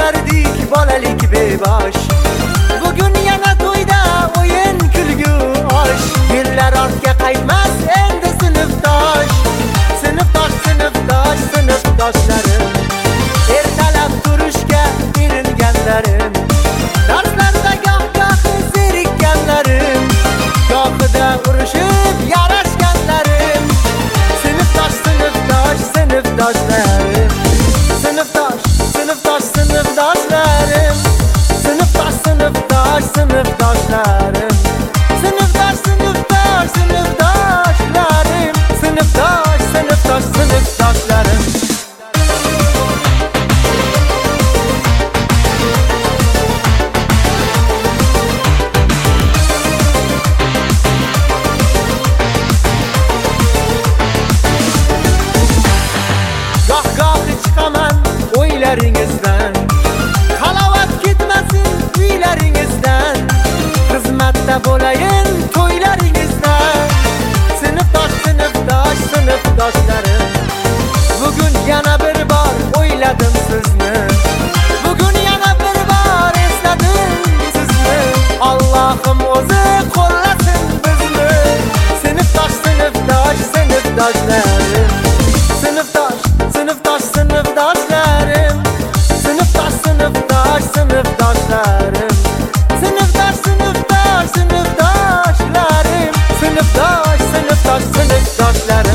O'ynardik bolalik bebash. Bugun yana to'yda o'yin kulgu osh. Yillar ortga qaytmas endi sinfdosh. Sinfdoshlarim, ertalab turishga eringanlarim, darslarda goh zerikkanlarim, gohida urushib yarashganlarim. Sinfdoshlarim, sinfdoshlarim, sinfdoshlarim, sinfdoshlarim. Goh-gohi chiqaman o'ylaringizdan, halovat ketmasin uylaringizdan, xizmatda bo'layin to'ylaringizdan. Sinfdoshlarim, bugun yana bir bor o'yladim sizni, bugun yana bir bor esladim sizni. Allohim o'zi qo'llasin bizni. Sinfdoshlarim, sinfdoshlarim, sinfdoshlarim, sinfdoshlarim.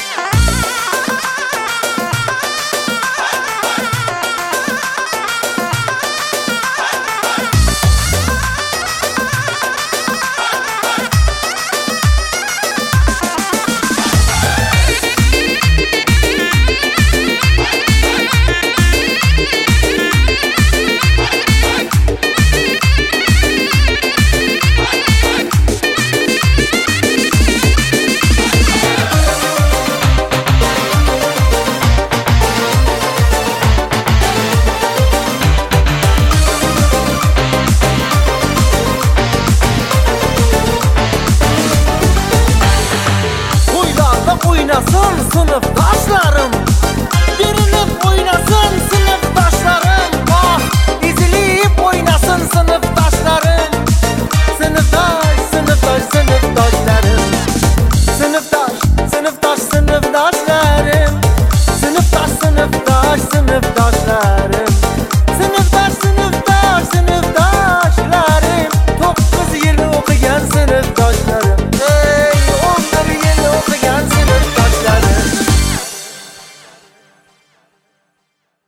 Oynasın sınıfdaşlarım, birinib oynasın sınıfdaşlarım. Ah, ezilib oynasın sınıfdaşlarım. Sinfdoshlarim, sinfdoshlarim, sinfdoshlarim.